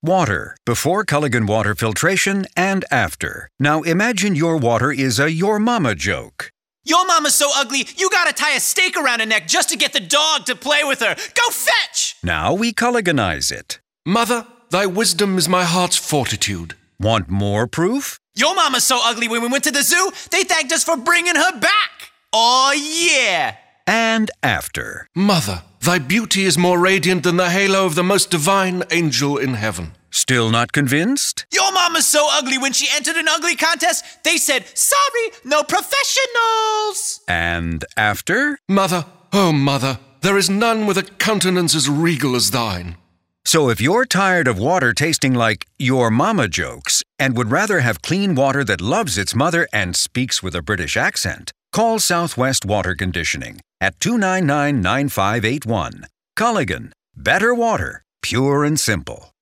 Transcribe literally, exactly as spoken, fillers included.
Water, before Culligan water filtration and after. Now imagine your water is a your mama joke. Your mama's so ugly, you gotta tie a stake around her neck just to get the dog to play with her. Go fetch! Now we Culliganize it. Mother, thy wisdom is my heart's fortitude. Want more proof? Your mama's so ugly when we went to the zoo, they thanked us for bringing her back. Oh yeah! And after. Mother, thy beauty is more radiant than the halo of the most divine angel in heaven. Still not convinced? Your mama's so ugly when she entered an ugly contest, they said, sorry, no professionals. And after? Mother, oh mother, there is none with a countenance as regal as thine. So if you're tired of water tasting like your mama jokes and would rather have clean water that loves its mother and speaks with a British accent, call Southwest Water Conditioning at two nine nine, nine five eight one. Culligan, better water, pure and simple.